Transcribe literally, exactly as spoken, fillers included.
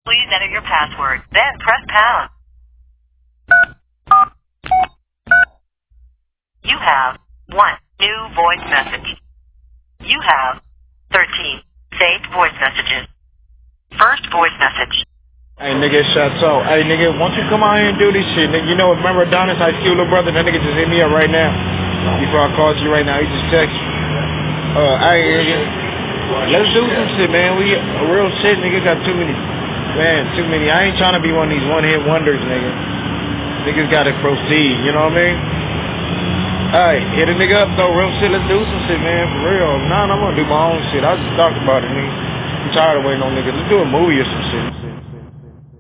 Please enter your password, then press pound. You have one new voice message. You have thirteen saved voice messages. First voice message. Hey, nigga, shots out. Hey, nigga, why don't you come out here and do this shit, nigga? You know, remember Adonis, Ice Cube, little brother? That nigga just hit me up right now. Before I called you right now, he just texted me. Uh, hey, nigga, let's do some shit, man. We real shit, nigga. Got too many, man, too many. I ain't trying to be one of these one-hit wonders, nigga. Niggas gotta proceed, you know what I mean? Alright, hit a nigga up, though. Real shit, let's do some shit, man. For real. Nah, I'm gonna do my own shit. I just talked about it, nigga. I'm tired of waiting on niggas. Let's do a movie or some shit.